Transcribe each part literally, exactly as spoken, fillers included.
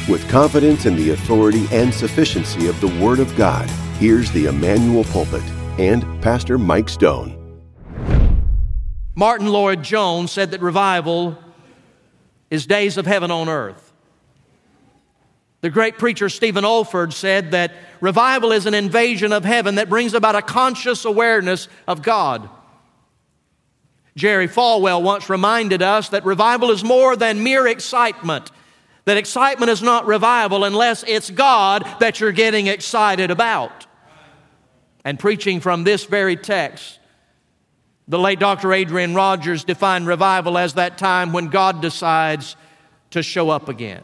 With confidence in the authority and sufficiency of the Word of God, here's the Emmanuel Pulpit and Pastor Mike Stone. Martin Lloyd-Jones said that revival is days of heaven on earth. The great preacher Stephen Olford said that revival is an invasion of heaven that brings about a conscious awareness of God. Jerry Falwell once reminded us that revival is more than mere excitement, that excitement is not revival unless it's God that you're getting excited about. And preaching from this very text, the late Doctor Adrian Rogers defined revival as that time when God decides to show up again.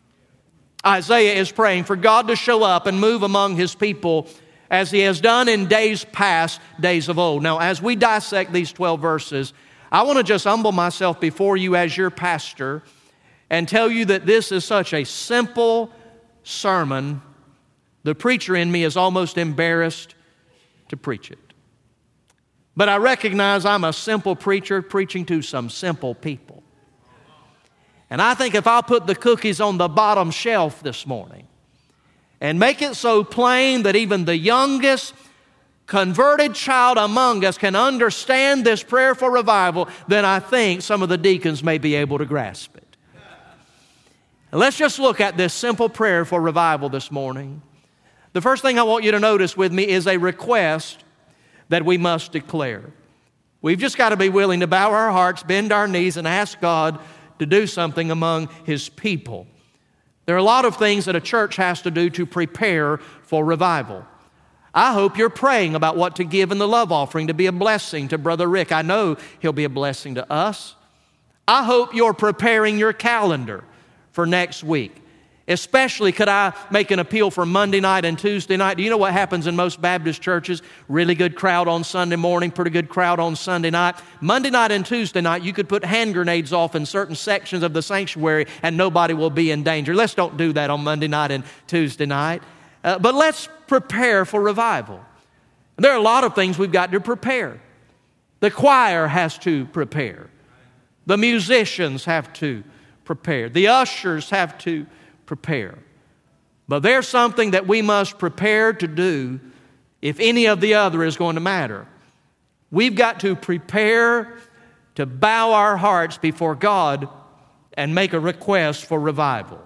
Isaiah is praying for God to show up and move among His people as He has done in days past, days of old. Now, as we dissect these twelve verses, I want to just humble myself before you as your pastor and tell you that this is such a simple sermon, the preacher in me is almost embarrassed to preach it. But I recognize I'm a simple preacher preaching to some simple people. And I think if I'll put the cookies on the bottom shelf this morning and make it so plain that even the youngest converted child among us can understand this prayer for revival, then I think some of the deacons may be able to grasp it. And let's just look at this simple prayer for revival this morning. The first thing I want you to notice with me is a request that we must declare. We've just got to be willing to bow our hearts, bend our knees, and ask God to do something among His people. There are a lot of things that a church has to do to prepare for revival. I hope you're praying about what to give in the love offering to be a blessing to Brother Rick. I know he'll be a blessing to us. I hope you're preparing your calendar for next week. Especially, could I make an appeal for Monday night and Tuesday night? Do you know what happens in most Baptist churches? Really good crowd on Sunday morning, pretty good crowd on Sunday night. Monday night and Tuesday night, you could put hand grenades off in certain sections of the sanctuary and nobody will be in danger. Let's don't do that on Monday night and Tuesday night. Uh, but let's prepare for revival. There are a lot of things we've got to prepare. The choir has to prepare. The musicians have to prepare. The ushers have to prepare. But there's something that we must prepare to do if any of the other is going to matter. We've got to prepare to bow our hearts before God and make a request for revival.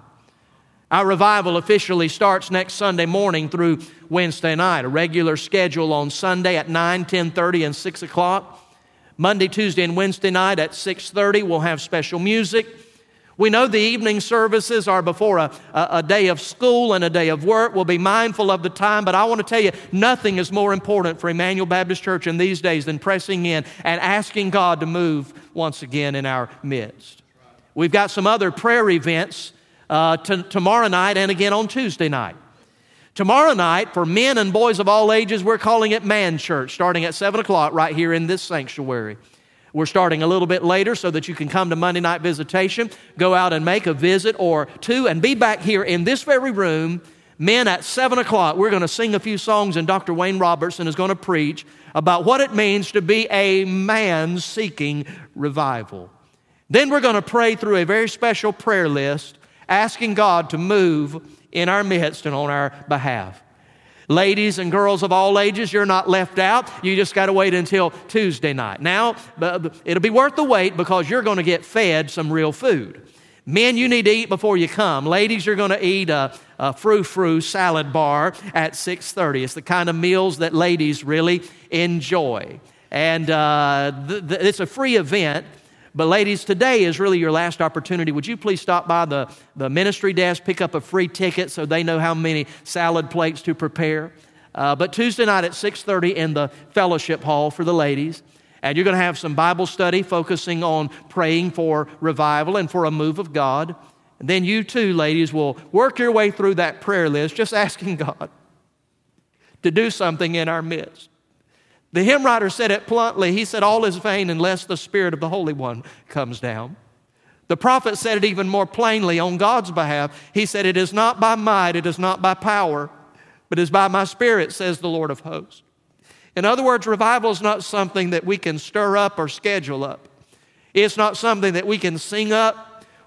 Our revival officially starts next Sunday morning through Wednesday night. A regular schedule on Sunday at nine, ten thirty, and six o'clock. Monday, Tuesday, and Wednesday night at six thirty, we'll have special music. We know the evening services are before a, a, a day of school and a day of work. We'll be mindful of the time, but I want to tell you, nothing is more important for Emmanuel Baptist Church in these days than pressing in and asking God to move once again in our midst. We've got some other prayer events uh, t- tomorrow night and again on Tuesday night. Tomorrow night, for men and boys of all ages, we're calling it Man Church, starting at seven o'clock right here in this sanctuary. We're starting a little bit later so that you can come to Monday night visitation, go out and make a visit or two, and be back here in this very room. Men, at seven o'clock, we're going to sing a few songs, and Doctor Wayne Robertson is going to preach about what it means to be a man seeking revival. Then we're going to pray through a very special prayer list, asking God to move in our midst and on our behalf. Ladies and girls of all ages, you're not left out. You just got to wait until Tuesday night. Now, it'll be worth the wait because you're going to get fed some real food. Men, you need to eat before you come. Ladies, you're going to eat a, a frou-frou salad bar at six thirty. It's the kind of meals that ladies really enjoy. And uh, th- th- it's a free event. But ladies, today is really your last opportunity. Would you please stop by the, the ministry desk, pick up a free ticket so they know how many salad plates to prepare. Uh, but Tuesday night at six thirty in the fellowship hall for the ladies. And you're going to have some Bible study focusing on praying for revival and for a move of God. And then you too, ladies, will work your way through that prayer list, just asking God to do something in our midst. The hymn writer said it bluntly. He said, all is vain unless the Spirit of the Holy One comes down. The prophet said it even more plainly on God's behalf. He said, it is not by might, it is not by power, but it is by my Spirit, says the Lord of hosts. In other words, revival is not something that we can stir up or schedule up. It's not something that we can sing up.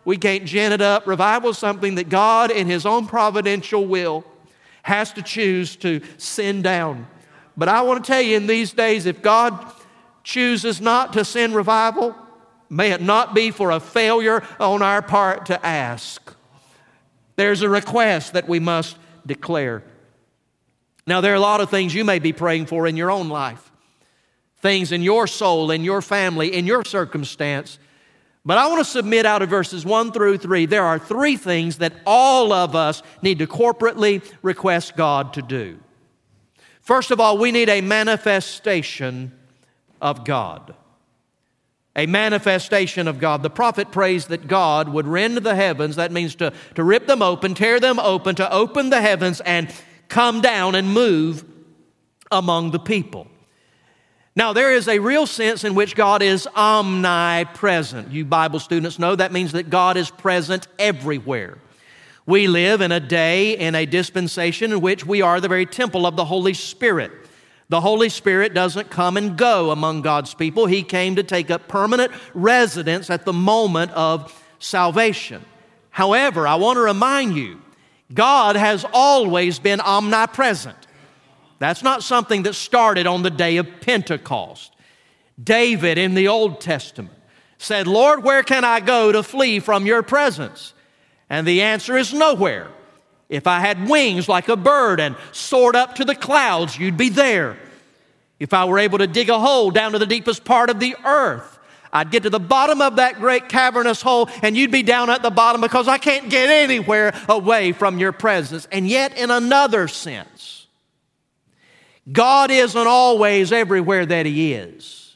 We can't gin it up. Revival is something that God, in His own providential will, has to choose to send down. But I want to tell you, in these days, if God chooses not to send revival, may it not be for a failure on our part to ask. There's a request that we must declare. Now, there are a lot of things you may be praying for in your own life. Things in your soul, in your family, in your circumstance. But I want to submit out of verses one through three, there are three things that all of us need to corporately request God to do. First of all, we need a manifestation of God. A manifestation of God. The prophet prays that God would rend the heavens. That means to, to rip them open, tear them open, to open the heavens and come down and move among the people. Now, there is a real sense in which God is omnipresent. You Bible students know that means that God is present everywhere. We live in a day, in a dispensation in which we are the very temple of the Holy Spirit. The Holy Spirit doesn't come and go among God's people. He came to take up permanent residence at the moment of salvation. However, I want to remind you, God has always been omnipresent. That's not something that started on the day of Pentecost. David in the Old Testament said, Lord, where can I go to flee from your presence? And the answer is nowhere. If I had wings like a bird and soared up to the clouds, you'd be there. If I were able to dig a hole down to the deepest part of the earth, I'd get to the bottom of that great cavernous hole and you'd be down at the bottom because I can't get anywhere away from your presence. And yet, in another sense, God isn't always everywhere that He is.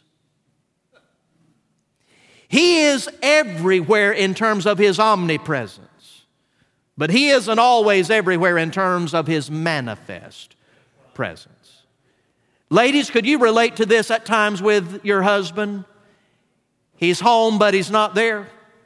He is everywhere in terms of His omnipresence. But He isn't always everywhere in terms of His manifest presence. Ladies, could you relate to this at times with your husband? He's home, but he's not there.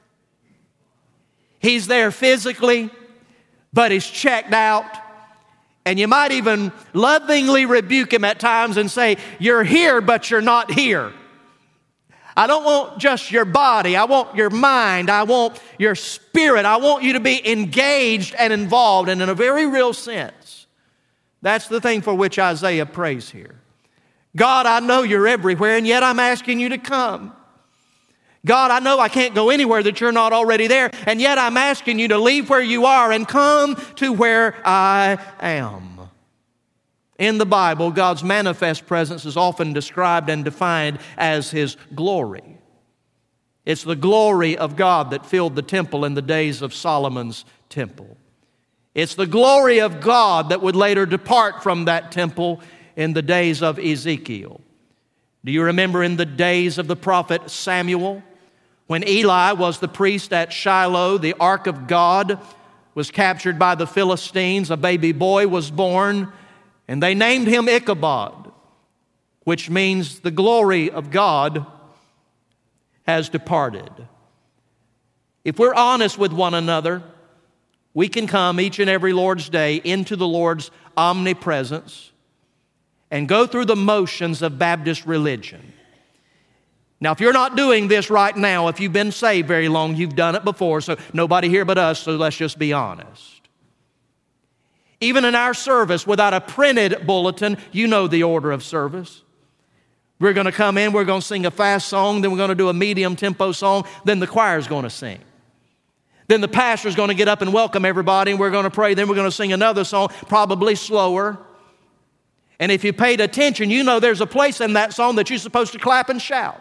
He's there physically, but he's checked out. And you might even lovingly rebuke him at times and say, you're here, but you're not here. I don't want just your body. I want your mind. I want your spirit. I want you to be engaged and involved. And in a very real sense, that's the thing for which Isaiah prays here. God, I know you're everywhere, and yet I'm asking you to come. God, I know I can't go anywhere that you're not already there, and yet I'm asking you to leave where you are and come to where I am. In the Bible, God's manifest presence is often described and defined as His glory. It's the glory of God that filled the temple in the days of Solomon's temple. It's the glory of God that would later depart from that temple in the days of Ezekiel. Do you remember in the days of the prophet Samuel, when Eli was the priest at Shiloh, the ark of God was captured by the Philistines, a baby boy was born, and they named him Ichabod, which means the glory of God has departed. If we're honest with one another, we can come each and every Lord's Day into the Lord's omnipresence and go through the motions of Baptist religion. Now, if you're not doing this right now, if you've been saved very long, you've done it before, so nobody here but us, so let's just be honest. Even in our service, without a printed bulletin, you know the order of service. We're going to come in, we're going to sing a fast song, then we're going to do a medium tempo song, then the choir's going to sing. Then the pastor's going to get up and welcome everybody, and we're going to pray, then we're going to sing another song, probably slower. And if you paid attention, you know there's a place in that song that you're supposed to clap and shout.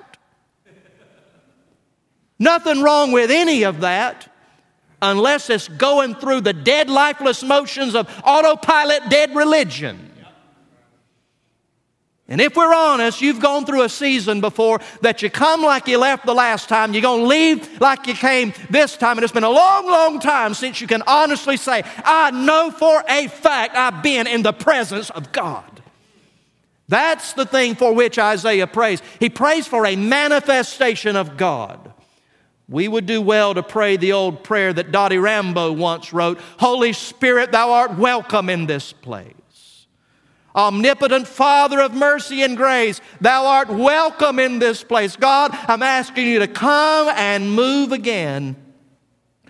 Nothing wrong with any of that unless it's going through the dead, lifeless motions of autopilot dead religion. And if we're honest, you've gone through a season before that you come like you left the last time, you're going to leave like you came this time, and it's been a long, long time since you can honestly say, I know for a fact I've been in the presence of God. That's the thing for which Isaiah prays. He prays for a manifestation of God. We would do well to pray the old prayer that Dottie Rambo once wrote, Holy Spirit, thou art welcome in this place. Omnipotent Father of mercy and grace, thou art welcome in this place. God, I'm asking you to come and move again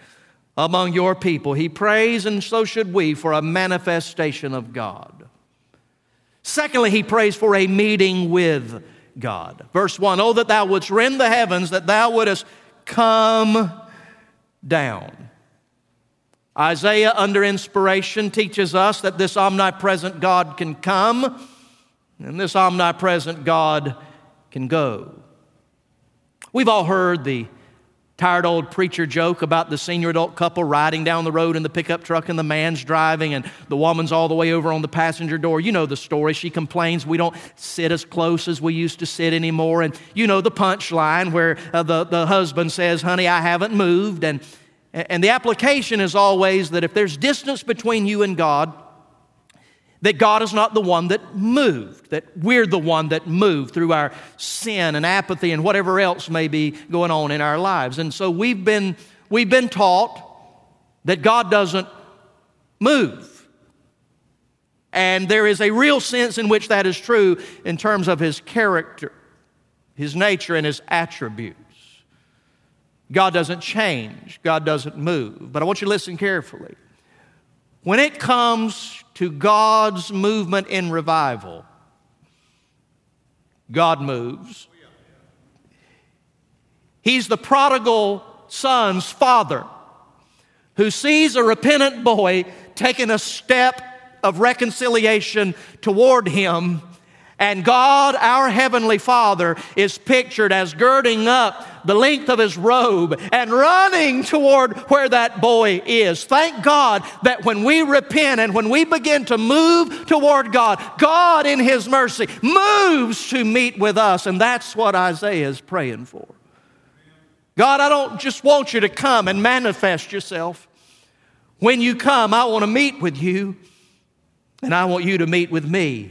among your people. He prays, and so should we, for a manifestation of God. Secondly, he prays for a meeting with God. Verse one, oh, that thou wouldst rend the heavens, that thou wouldst come down. Isaiah, under inspiration, teaches us that this omnipresent God can come, and this omnipresent God can go. We've all heard the tired old preacher joke about the senior adult couple riding down the road in the pickup truck and the man's driving and the woman's all the way over on the passenger door. You know the story. She complains we don't sit as close as we used to sit anymore. And you know the punchline where uh, the, the husband says, honey, I haven't moved. And, and the application is always that if there's distance between you and God, that God is not the one that moved, that we're the one that moved through our sin and apathy and whatever else may be going on in our lives. And so we've been, we've been taught that God doesn't move. And there is a real sense in which that is true in terms of His character, His nature, and His attributes. God doesn't change. God doesn't move. But I want you to listen carefully. When it comes to God's movement in revival, God moves. He's the prodigal son's father who sees a repentant boy taking a step of reconciliation toward him. And God, our Heavenly Father, is pictured as girding up the length of His robe and running toward where that boy is. Thank God that when we repent and when we begin to move toward God, God in His mercy moves to meet with us. And that's what Isaiah is praying for. God, I don't just want you to come and manifest yourself. When you come, I want to meet with you, and I want you to meet with me.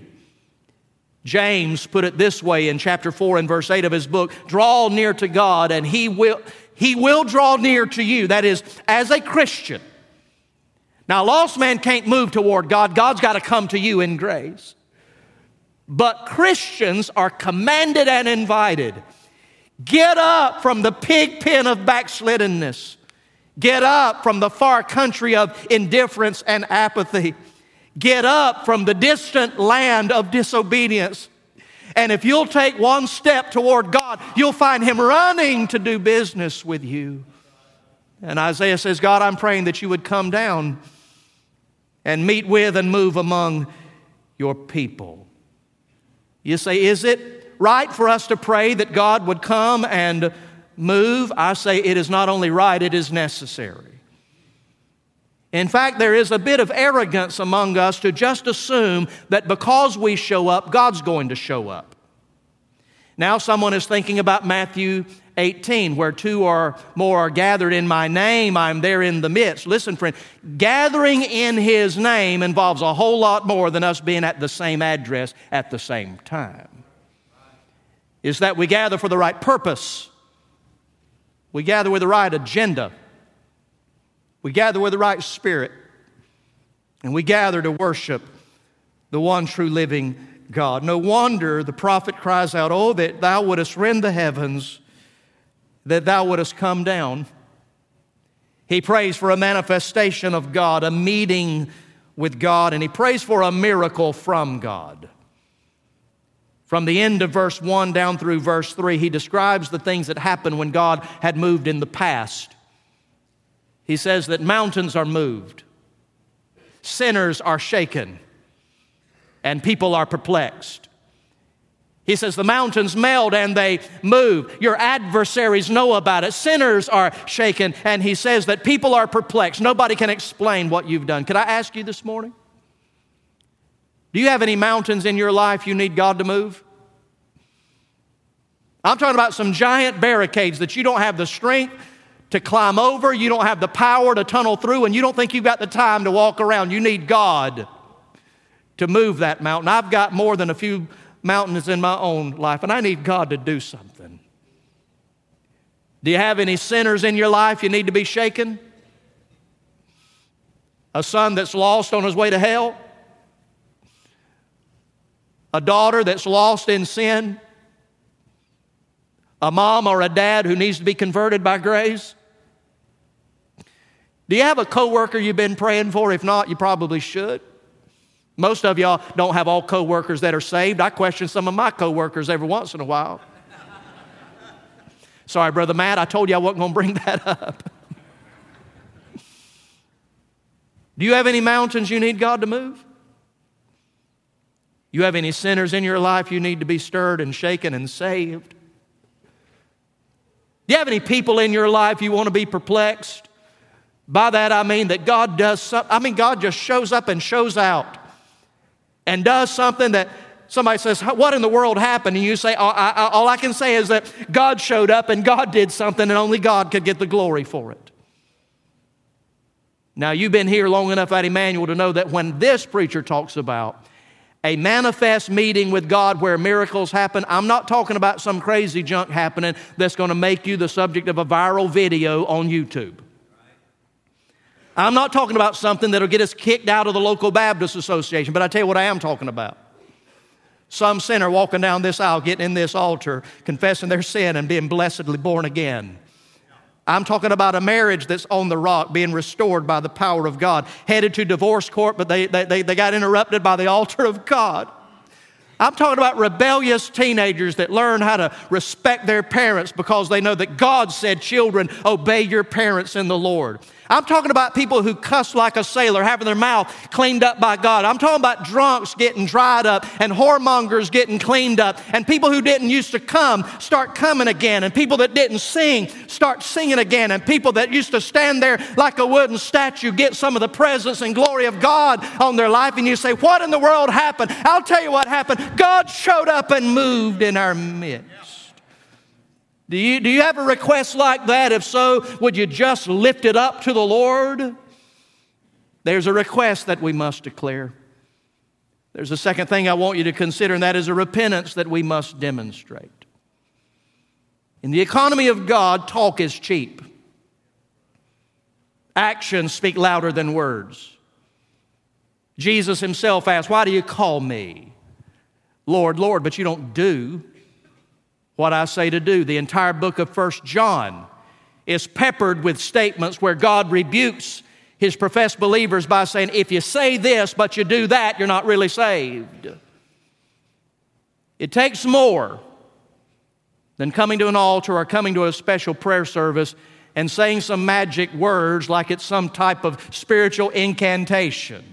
James put it this way in chapter four and verse eight of his book, draw near to God and He will, He will draw near to you. That is, as a Christian. Now, a lost man can't move toward God. God's got to come to you in grace. But Christians are commanded and invited. Get up from the pig pen of backsliddenness. Get up from the far country of indifference and apathy. Get up from the distant land of disobedience. And if you'll take one step toward God, you'll find Him running to do business with you. And Isaiah says, God, I'm praying that you would come down and meet with and move among your people. You say, is it right for us to pray that God would come and move? I say it is not only right, it is necessary. In fact, there is a bit of arrogance among us to just assume that because we show up, God's going to show up. Now someone is thinking about Matthew eighteen, where two or more are gathered in my name, I'm there in the midst. Listen, friend, gathering in His name involves a whole lot more than us being at the same address at the same time. Is that we gather for the right purpose. We gather with the right agenda. We gather with the right spirit, and we gather to worship the one true living God. No wonder the prophet cries out, oh, that thou wouldest rend the heavens, that thou wouldest come down. He prays for a manifestation of God, a meeting with God, and he prays for a miracle from God. From the end of verse one down through verse three, he describes the things that happened when God had moved in the past. He says that mountains are moved, sinners are shaken, and people are perplexed. He says the mountains melt and they move. Your adversaries know about it. Sinners are shaken, and he says that people are perplexed. Nobody can explain what you've done. Could I ask you this morning? Do you have any mountains in your life you need God to move? I'm talking about some giant barricades that you don't have the strength to climb over, you don't have the power to tunnel through, and you don't think you've got the time to walk around. You need God to move that mountain. I've got more than a few mountains in my own life, and I need God to do something. Do you have any sinners in your life you need to be shaken? A son that's lost on his way to hell? A daughter that's lost in sin? A mom or a dad who needs to be converted by grace? Do you have a coworker you've been praying for? If not, you probably should. Most of y'all don't have all coworkers that are saved. I question some of my coworkers every once in a while. Sorry, Brother Matt, I told you I wasn't going to bring that up. Do you have any mountains you need God to move? You have any sinners in your life you need to be stirred and shaken and saved? Do you have any people in your life you want to be perplexed? By that I mean that God does something. I mean, God just shows up and shows out and does something that somebody says, what in the world happened? And you say, all I, all I can say is that God showed up and God did something and only God could get the glory for it. Now, you've been here long enough at Emmanuel to know that when this preacher talks about a manifest meeting with God where miracles happen, I'm not talking about some crazy junk happening that's going to make you the subject of a viral video on YouTube. I'm not talking about something that'll get us kicked out of the local Baptist Association, but I tell you what I am talking about. Some sinner walking down this aisle, getting in this altar, confessing their sin and being blessedly born again. I'm talking about a marriage that's on the rock, being restored by the power of God, headed to divorce court, but they, they, they got interrupted by the altar of God. I'm talking about rebellious teenagers that learn how to respect their parents because they know that God said, children, obey your parents in the Lord. I'm talking about people who cuss like a sailor, having their mouth cleaned up by God. I'm talking about drunks getting dried up and whoremongers getting cleaned up, and people who didn't used to come start coming again, and people that didn't sing start singing again, and people that used to stand there like a wooden statue get some of the presence and glory of God on their life. And you say, what in the world happened? I'll tell you what happened. God showed up and moved in our midst. Do you, do you have a request like that? If so, would you just lift it up to the Lord? There's a request that we must declare. There's a second thing I want you to consider, and that is a repentance that we must demonstrate. In the economy of God, talk is cheap. Actions speak louder than words. Jesus himself asked, why do you call me Lord, Lord, but you don't do what I say to do? The entire book of First John is peppered with statements where God rebukes his professed believers by saying, if you say this but you do that, you're not really saved. It takes more than coming to an altar or coming to a special prayer service and saying some magic words like it's some type of spiritual incantation.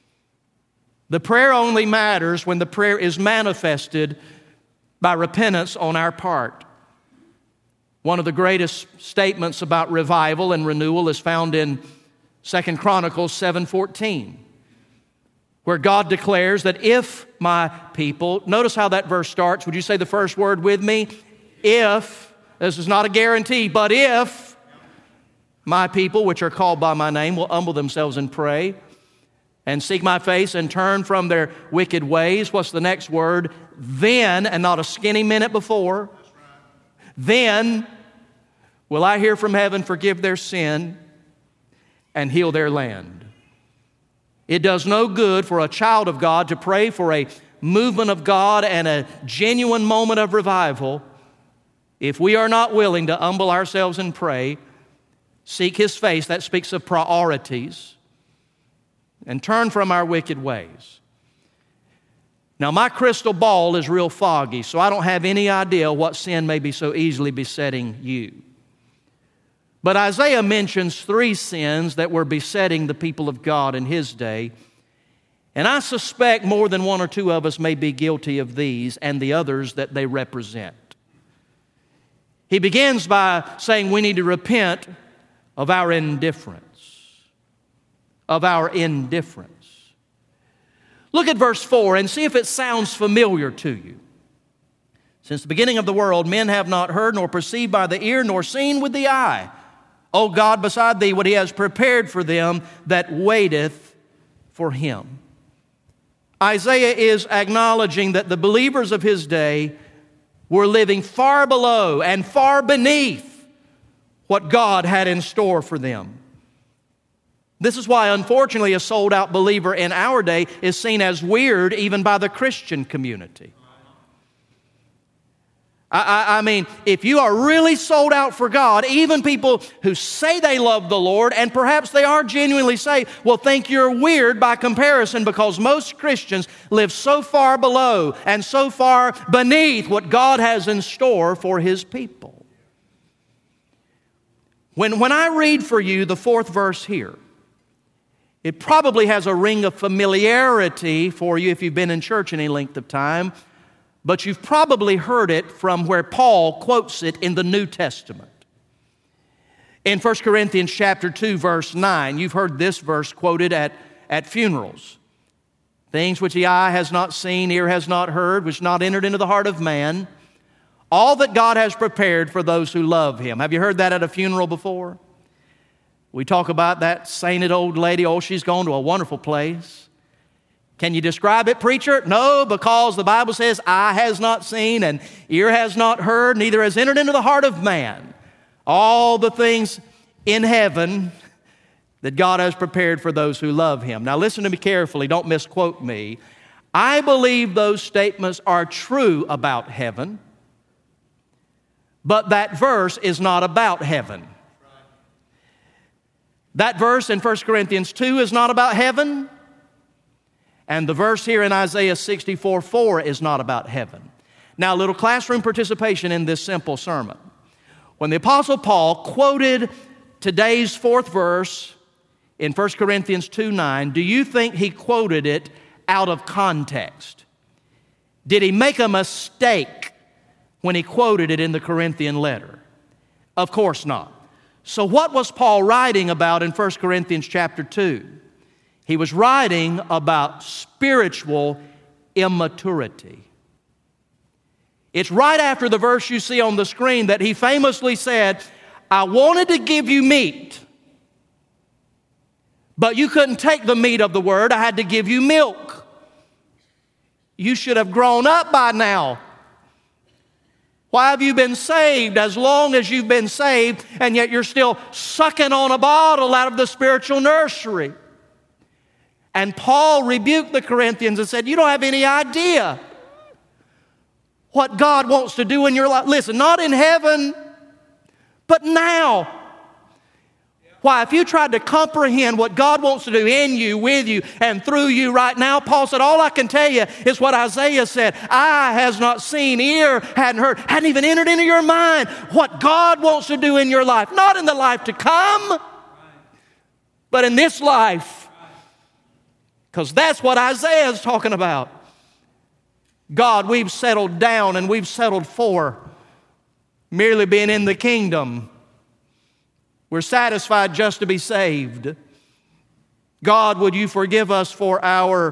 The prayer only matters when the prayer is manifested by repentance on our part. One of the greatest statements about revival and renewal is found in Second Chronicles seven fourteen, where God declares that if my people, notice how that verse starts. Would you say the first word with me? If, this is not a guarantee, but if my people, which are called by my name, will humble themselves and pray and seek my face and turn from their wicked ways. What's the next word? Then, and not a skinny minute before, then will I hear from heaven, forgive their sin, and heal their land. It does no good for a child of God to pray for a movement of God and a genuine moment of revival if we are not willing to humble ourselves and pray, seek his face. That speaks of priorities. And turn from our wicked ways. Now, my crystal ball is real foggy, so I don't have any idea what sin may be so easily besetting you. But Isaiah mentions three sins that were besetting the people of God in his day, and I suspect more than one or two of us may be guilty of these and the others that they represent. He begins by saying we need to repent of our indifference. Of our indifference. Look at verse four and see if it sounds familiar to you. Since the beginning of the world, men have not heard, nor perceived by the ear, nor seen with the eye, O God, beside thee, what he has prepared for them that waiteth for him. Isaiah is acknowledging that the believers of his day were living far below and far beneath what God had in store for them. This is why, unfortunately, a sold-out believer in our day is seen as weird even by the Christian community. I, I, I mean, if you are really sold out for God, even people who say they love the Lord, and perhaps they are genuinely saved, will think you're weird by comparison, because most Christians live so far below and so far beneath what God has in store for His people. When, when I read for you the fourth verse here, it probably has a ring of familiarity for you if you've been in church any length of time, but you've probably heard it from where Paul quotes it in the New Testament. In First Corinthians chapter two, verse nine, you've heard this verse quoted at, at funerals. Things which the eye has not seen, ear has not heard, which not entered into the heart of man, all that God has prepared for those who love Him. Have you heard that at a funeral before? We talk about that sainted old lady, oh, she's gone to a wonderful place. Can you describe it, preacher? No, because the Bible says, eye has not seen and ear has not heard, neither has entered into the heart of man all the things in heaven that God has prepared for those who love Him. Now listen to me carefully, don't misquote me. I believe those statements are true about heaven, but that verse is not about heaven. That verse in First Corinthians two is not about heaven. And the verse here in Isaiah sixty-four four is not about heaven. Now, a little classroom participation in this simple sermon. When the Apostle Paul quoted today's fourth verse in First Corinthians two nine, do you think he quoted it out of context? Did he make a mistake when he quoted it in the Corinthian letter? Of course not. So what was Paul writing about in First Corinthians chapter two? He was writing about spiritual immaturity. It's right after the verse you see on the screen that he famously said, I wanted to give you meat, but you couldn't take the meat of the word. I had to give you milk. You should have grown up by now. Why have you been saved as long as you've been saved, and yet you're still sucking on a bottle out of the spiritual nursery? And Paul rebuked the Corinthians and said, you don't have any idea what God wants to do in your life. Listen, not in heaven, but now. Why, if you tried to comprehend what God wants to do in you, with you, and through you right now, Paul said, all I can tell you is what Isaiah said. Eye has not seen, ear hadn't heard, hadn't even entered into your mind what God wants to do in your life. Not in the life to come, but in this life. Because that's what Isaiah is talking about. God, we've settled down and we've settled for merely being in the kingdom. We're satisfied just to be saved. God, would you forgive us for our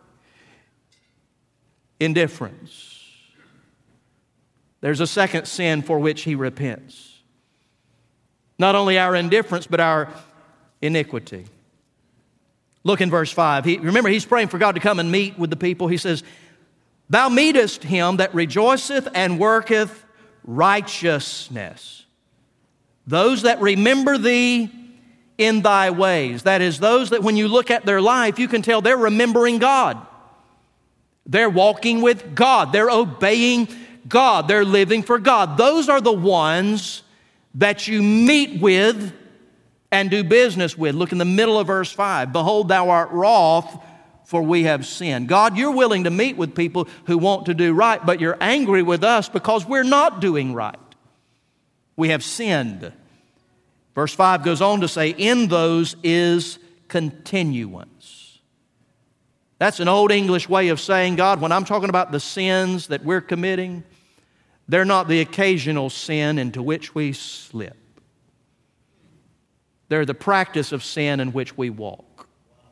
indifference? There's a second sin for which he repents. Not only our indifference, but our iniquity. Look in verse five. He, remember, he's praying for God to come and meet with the people. He says, thou meetest him that rejoiceth and worketh righteousness. Those that remember thee in thy ways. That is, those that when you look at their life, you can tell they're remembering God. They're walking with God. They're obeying God. They're living for God. Those are the ones that you meet with and do business with. Look in the middle of verse five. Behold, thou art wroth, for we have sinned. God, you're willing to meet with people who want to do right, but you're angry with us because we're not doing right. We have sinned. Verse five goes on to say, in those is continuance. That's an old English way of saying, God, when I'm talking about the sins that we're committing, they're not the occasional sin into which we slip. They're the practice of sin in which we walk.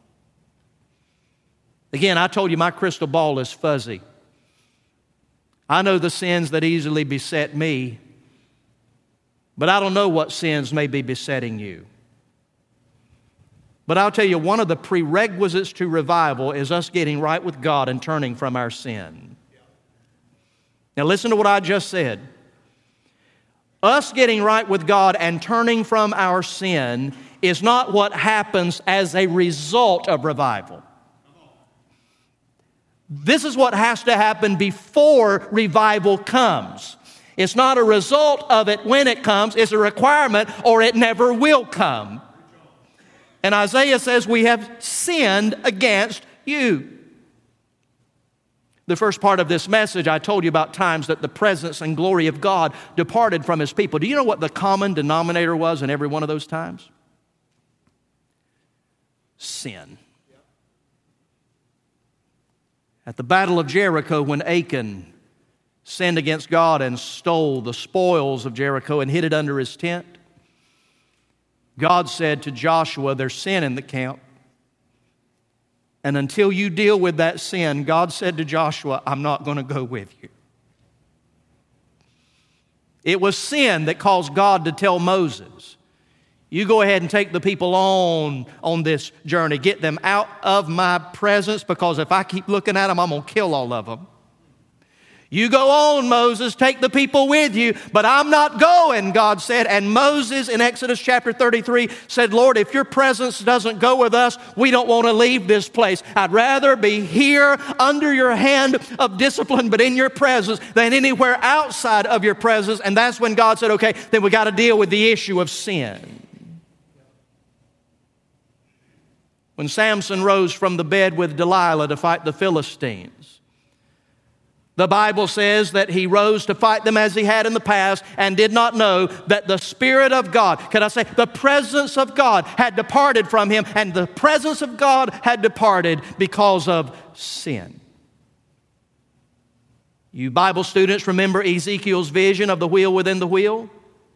Again, I told you my crystal ball is fuzzy. I know the sins that easily beset me, but I don't know what sins may be besetting you. But I'll tell you, one of the prerequisites to revival is us getting right with God and turning from our sin. Now listen to what I just said. Us getting right with God and turning from our sin is not what happens as a result of revival. This is what has to happen before revival comes. It's not a result of it when it comes. It's a requirement or it never will come. And Isaiah says, we have sinned against you. The first part of this message, I told you about times that the presence and glory of God departed from His people. Do you know what the common denominator was in every one of those times? Sin. At the Battle of Jericho, when Achan sinned against God and stole the spoils of Jericho and hid it under his tent, God said to Joshua, there's sin in the camp. And until you deal with that sin, God said to Joshua, I'm not going to go with you. It was sin that caused God to tell Moses, you go ahead and take the people on, on this journey. Get them out of my presence, because if I keep looking at them, I'm going to kill all of them. You go on, Moses, take the people with you, but I'm not going, God said. And Moses in Exodus chapter thirty-three said, Lord, if your presence doesn't go with us, we don't want to leave this place. I'd rather be here under your hand of discipline, but in your presence, than anywhere outside of your presence. And that's when God said, okay, then we got to deal with the issue of sin. When Samson rose from the bed with Delilah to fight the Philistines, the Bible says that he rose to fight them as he had in the past and did not know that the Spirit of God, can I say, the presence of God had departed from him, and the presence of God had departed because of sin. You Bible students remember Ezekiel's vision of the wheel within the wheel?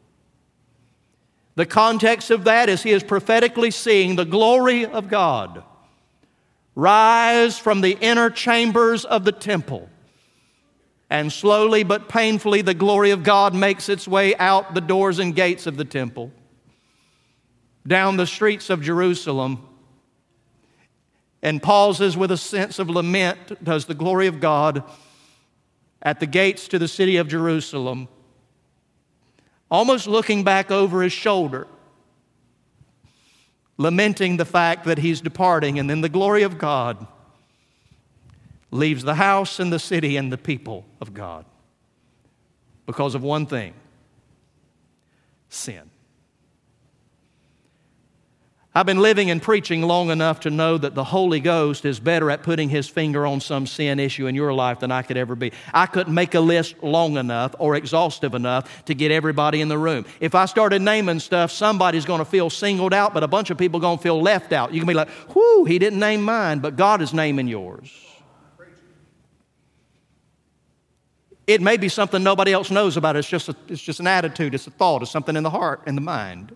The context of that is he is prophetically seeing the glory of God rise from the inner chambers of the temple. And slowly but painfully, the glory of God makes its way out the doors and gates of the temple, down the streets of Jerusalem, and pauses with a sense of lament, does the glory of God, at the gates to the city of Jerusalem, almost looking back over his shoulder, lamenting the fact that he's departing, and then the glory of God leaves the house and the city and the people of God because of one thing: sin. I've been living and preaching long enough to know that the Holy Ghost is better at putting His finger on some sin issue in your life than I could ever be. I couldn't make a list long enough or exhaustive enough to get everybody in the room. If I started naming stuff, somebody's going to feel singled out, but a bunch of people are going to feel left out. You can be like, whoo, he didn't name mine, but God is naming yours. It may be something nobody else knows about. It's just, a, it's just an attitude, it's a thought, it's something in the heart and the mind.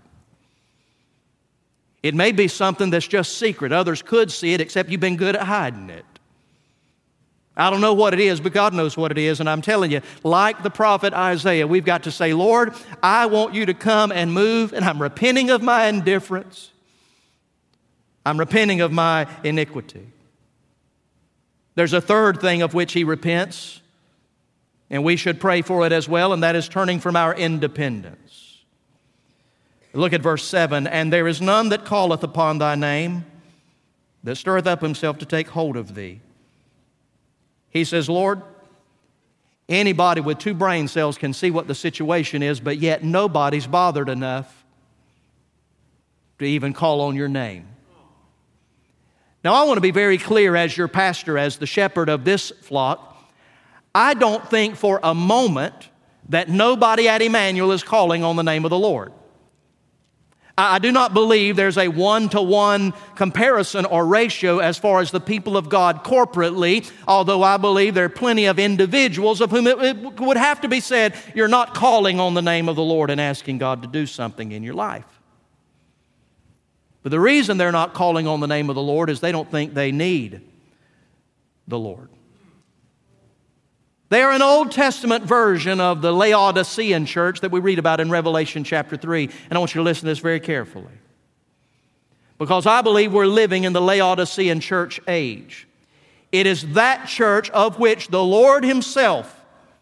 It may be something that's just secret. Others could see it, except you've been good at hiding it. I don't know what it is, but God knows what it is. And I'm telling you, like the prophet Isaiah, we've got to say, Lord, I want you to come and move, and I'm repenting of my indifference. I'm repenting of my iniquity. There's a third thing of which he repents, and we should pray for it as well, and that is turning from our independence. Look at verse seven. And there is none that calleth upon thy name, that stirreth up himself to take hold of thee. He says, Lord, anybody with two brain cells can see what the situation is, but yet nobody's bothered enough to even call on your name. Now, I want to be very clear as your pastor, as the shepherd of this flock. I don't think for a moment that nobody at Emmanuel is calling on the name of the Lord. I do not believe there's a one-to-one comparison or ratio as far as the people of God corporately, although I believe there are plenty of individuals of whom it would have to be said, you're not calling on the name of the Lord and asking God to do something in your life. But the reason they're not calling on the name of the Lord is they don't think they need the Lord. They are an Old Testament version of the Laodicean church that we read about in Revelation chapter three. And I want you to listen to this very carefully, because I believe we're living in the Laodicean church age. It is that church of which the Lord Himself,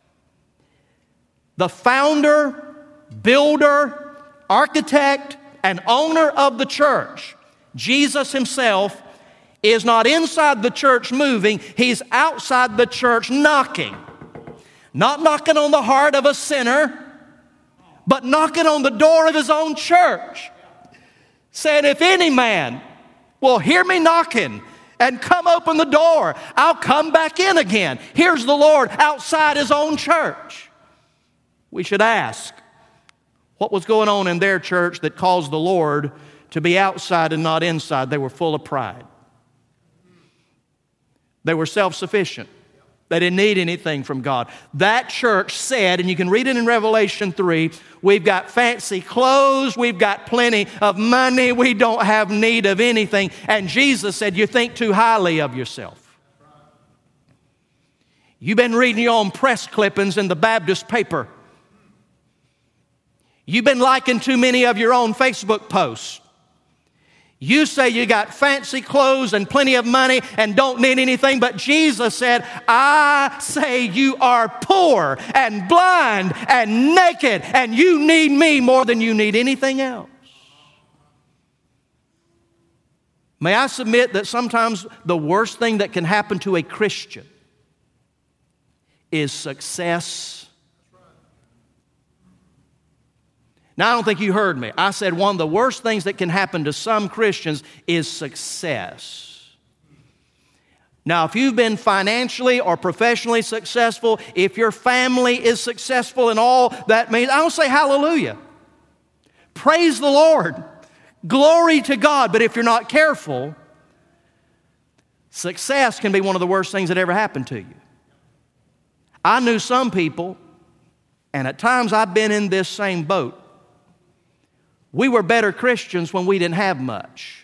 the founder, builder, architect, and owner of the church, Jesus Himself, is not inside the church moving, He's outside the church knocking. Not knocking on the heart of a sinner, but knocking on the door of his own church, saying, if any man will hear me knocking and come open the door, I'll come back in again. Here's the Lord outside his own church. We should ask, what was going on in their church that caused the Lord to be outside and not inside? They were full of pride. They were self-sufficient. They didn't need anything from God. That church said, and you can read it in Revelation three, we've got fancy clothes, we've got plenty of money, we don't have need of anything. And Jesus said, you think too highly of yourself. You've been reading your own press clippings in the Baptist paper. You've been liking too many of your own Facebook posts. You say you got fancy clothes and plenty of money and don't need anything, but Jesus said, I say you are poor and blind and naked, and you need me more than you need anything else. May I submit that sometimes the worst thing that can happen to a Christian is success. Now, I don't think you heard me. I said one of the worst things that can happen to some Christians is success. Now, if you've been financially or professionally successful, if your family is successful in all that means, I don't say hallelujah. Praise the Lord. Glory to God. But if you're not careful, success can be one of the worst things that ever happened to you. I knew some people, and at times I've been in this same boat. We were better Christians when we didn't have much.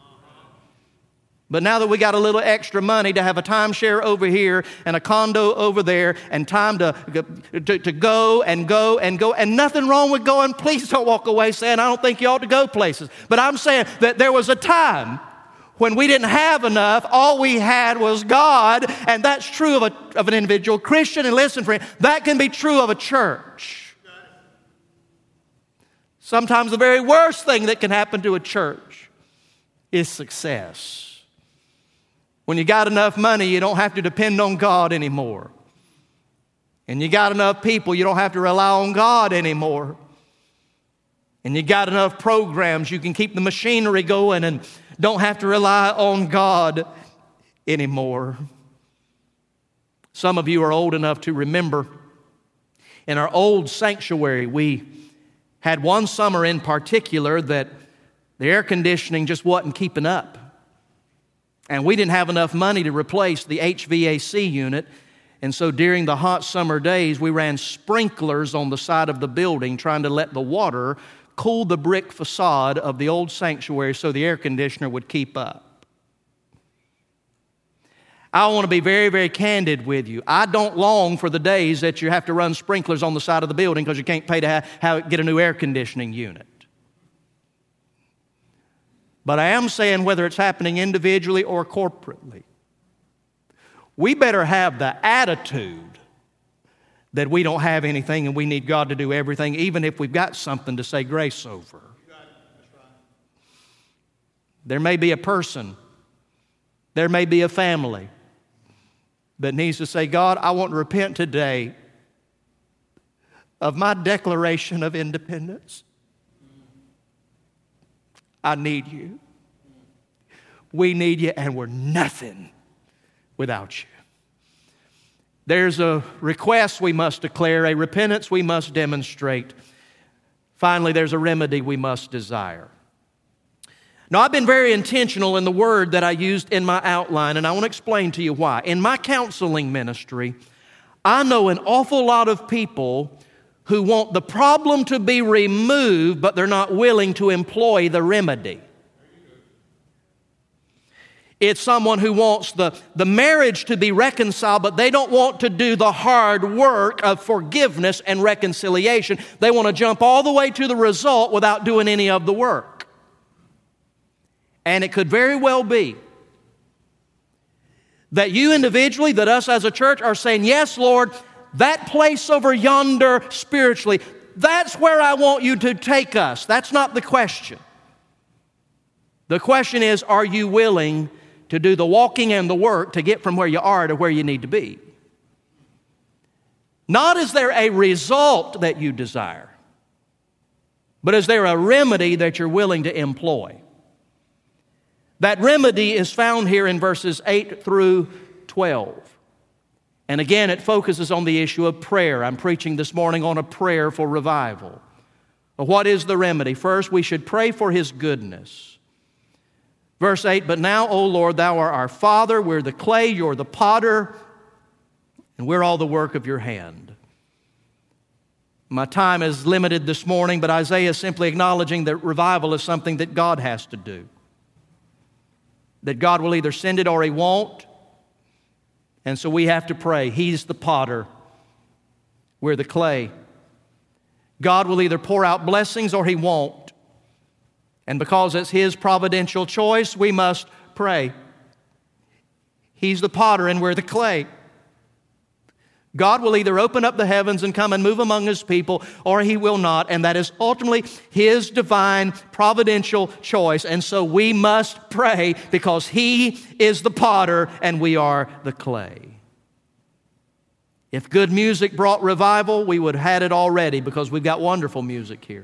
But now that we got a little extra money to have a timeshare over here and a condo over there and time to, to, to go and go and go, and nothing wrong with going, please don't walk away saying I don't think you ought to go places. But I'm saying that there was a time when we didn't have enough, all we had was God, and that's true of, a, of an individual Christian. And listen, friend, that can be true of a church. Sometimes the very worst thing that can happen to a church is success. When you got enough money, you don't have to depend on God anymore. And you got enough people, you don't have to rely on God anymore. And you got enough programs, you can keep the machinery going and don't have to rely on God anymore. Some of you are old enough to remember in our old sanctuary, we had one summer in particular that the air conditioning just wasn't keeping up. And we didn't have enough money to replace the H V A C unit. And so during the hot summer days, we ran sprinklers on the side of the building trying to let the water cool the brick facade of the old sanctuary so the air conditioner would keep up. I want to be very, very candid with you. I don't long for the days that you have to run sprinklers on the side of the building because you can't pay to have, have, get a new air conditioning unit. But I am saying whether it's happening individually or corporately, we better have the attitude that we don't have anything and we need God to do everything, even if we've got something to say grace over. There may be a person, there may be a family that needs to say, God, I want to repent today of my declaration of independence. I need you. We need you, and we're nothing without you. There's a request we must declare, a repentance we must demonstrate. Finally, there's a remedy we must desire. Now, I've been very intentional in the word that I used in my outline, and I want to explain to you why. In my counseling ministry, I know an awful lot of people who want the problem to be removed, but they're not willing to employ the remedy. It's someone who wants the, the marriage to be reconciled, but they don't want to do the hard work of forgiveness and reconciliation. They want to jump all the way to the result without doing any of the work. And it could very well be that you individually, that us as a church are saying, yes, Lord, that place over yonder spiritually, that's where I want you to take us. That's not the question. The question is, are you willing to do the walking and the work to get from where you are to where you need to be? Not is there a result that you desire, but is there a remedy that you're willing to employ? That remedy is found here in verses eight through twelve. And again, it focuses on the issue of prayer. I'm preaching this morning on a prayer for revival. Well, what is the remedy? First, we should pray for His goodness. Verse eight, but now, O Lord, Thou art our Father, we're the clay, You're the potter, and we're all the work of Your hand. My time is limited this morning, but Isaiah is simply acknowledging that revival is something that God has to do. That God will either send it or He won't. And so we have to pray. He's the potter. We're the clay. God will either pour out blessings or He won't. And because it's His providential choice, we must pray. He's the potter and we're the clay. God will either open up the heavens and come and move among His people, or He will not, and that is ultimately His divine providential choice. And so we must pray because He is the potter and we are the clay. If good music brought revival, we would have had it already because we've got wonderful music here.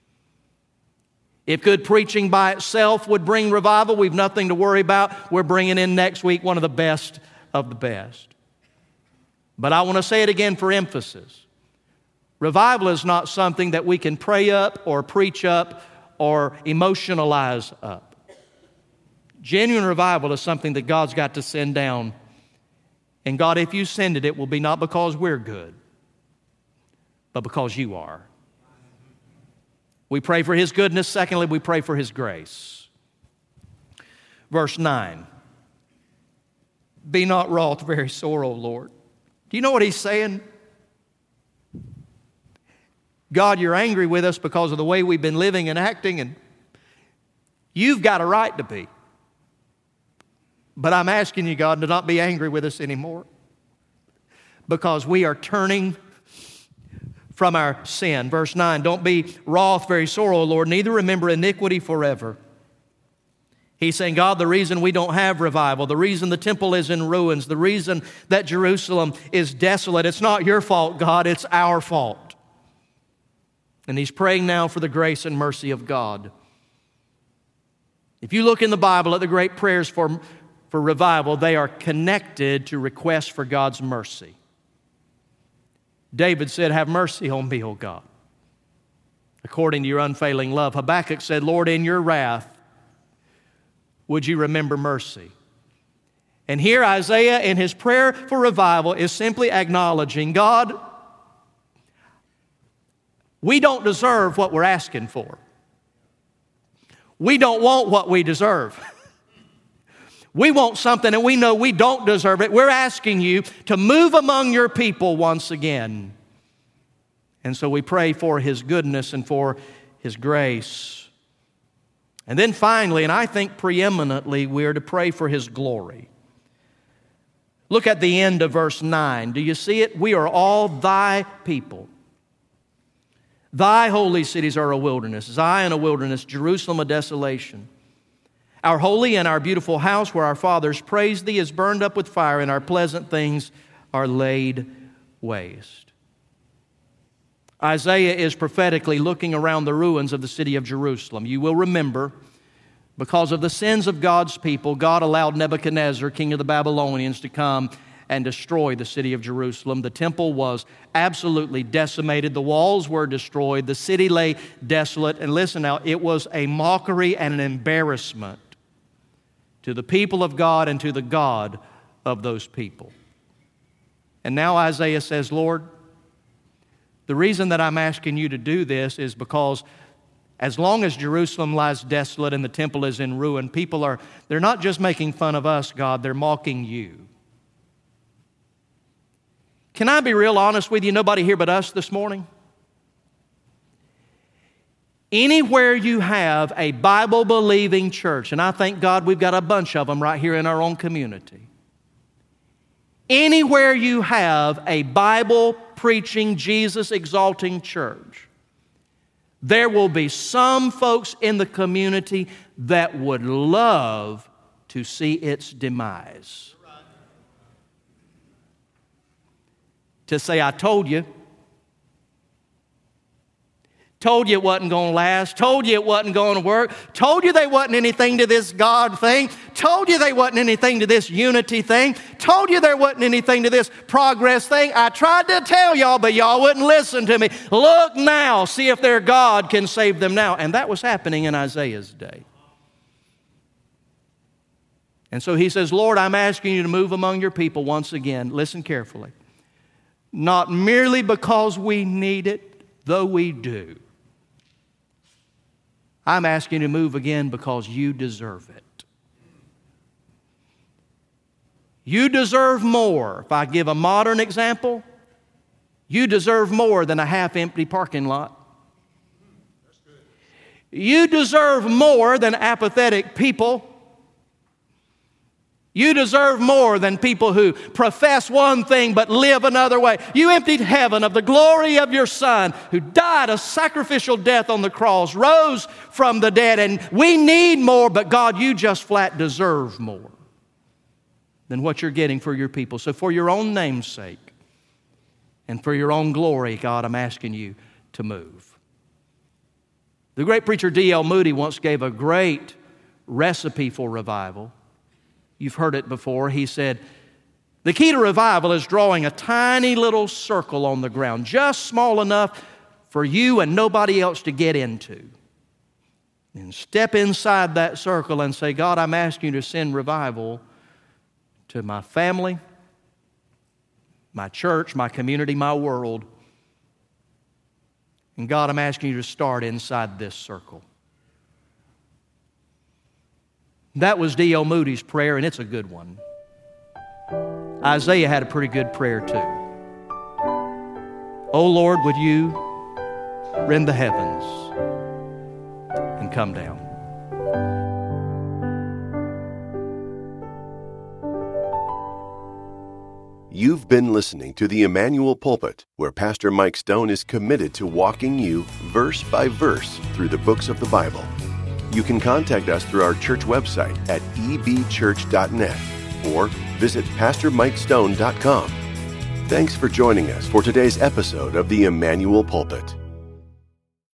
If good preaching by itself would bring revival, we've nothing to worry about. We're bringing in next week one of the best of the best. But I want to say it again for emphasis. Revival is not something that we can pray up or preach up or emotionalize up. Genuine revival is something that God's got to send down. And God, if you send it, it will be not because we're good, but because You are. We pray for His goodness. Secondly, we pray for His grace. Verse nine. Be not wroth very sore, O Lord. Do you know what he's saying? God, You're angry with us because of the way we've been living and acting, and You've got a right to be. But I'm asking You, God, to not be angry with us anymore because we are turning from our sin. Verse nine, don't be wroth very sore, O Lord, neither remember iniquity forever. He's saying, God, the reason we don't have revival, the reason the temple is in ruins, the reason that Jerusalem is desolate, it's not Your fault, God, it's our fault. And he's praying now for the grace and mercy of God. If you look in the Bible at the great prayers for, for revival, they are connected to requests for God's mercy. David said, have mercy on me, O God, according to Your unfailing love. Habakkuk said, Lord, in Your wrath, would You remember mercy? And here Isaiah in his prayer for revival is simply acknowledging, God, we don't deserve what we're asking for. We don't want what we deserve. We want something and we know we don't deserve it. We're asking You to move among Your people once again. And so we pray for His goodness and for His grace. And then finally, and I think preeminently, we are to pray for His glory. Look at the end of verse nine. Do you see it? We are all Thy people. Thy holy cities are a wilderness, Zion a wilderness, Jerusalem a desolation. Our holy and our beautiful house where our fathers praised Thee is burned up with fire, and our pleasant things are laid waste. Isaiah is prophetically looking around the ruins of the city of Jerusalem. You will remember, because of the sins of God's people, God allowed Nebuchadnezzar, king of the Babylonians, to come and destroy the city of Jerusalem. The temple was absolutely decimated. The walls were destroyed. The city lay desolate. And listen now, it was a mockery and an embarrassment to the people of God and to the God of those people. And now Isaiah says, Lord, the reason that I'm asking You to do this is because as long as Jerusalem lies desolate and the temple is in ruin, people are, they're not just making fun of us, God, they're mocking You. Can I be real honest with you? Nobody here but us this morning? Anywhere you have a Bible-believing church, and I thank God we've got a bunch of them right here in our own community. Anywhere you have a Bible-preaching, Jesus-exalting church, there will be some folks in the community that would love to see its demise. to say, I told you. Told you it wasn't going to last. Told you it wasn't going to work. Told you they wasn't anything to this God thing. Told you they wasn't anything to this unity thing. Told you there wasn't anything to this progress thing. I tried to tell y'all, but y'all wouldn't listen to me. Look now, see if their God can save them now. And that was happening in Isaiah's day. And so he says, Lord, I'm asking you to move among your people once again. Listen carefully. Not merely because we need it, though we do. I'm asking you to move again because you deserve it. You deserve more. If I give a modern example, you deserve more than a half-empty parking lot. You deserve more than apathetic people. You deserve more than people who profess one thing but live another way. You emptied heaven of the glory of your Son, who died a sacrificial death on the cross, rose from the dead, and we need more, but God, you just flat deserve more than what you're getting for your people. So for your own name's sake and for your own glory, God, I'm asking you to move. The great preacher D L Moody once gave a great recipe for revival. You've heard it before. He said, the key to revival is drawing a tiny little circle on the ground, just small enough for you and nobody else to get into. And step inside that circle and say, God, I'm asking you to send revival to my family, my church, my community, my world. And God, I'm asking you to start inside this circle. That was D L Moody's prayer, and it's a good one. Isaiah had a pretty good prayer too. Oh Lord, would you rend the heavens and come down? You've been listening to the Emmanuel Pulpit, where Pastor Mike Stone is committed to walking you verse by verse through the books of the Bible. You can contact us through our church website at e b church dot net or visit pastor mike stone dot com. Thanks for joining us for today's episode of the Emmanuel Pulpit.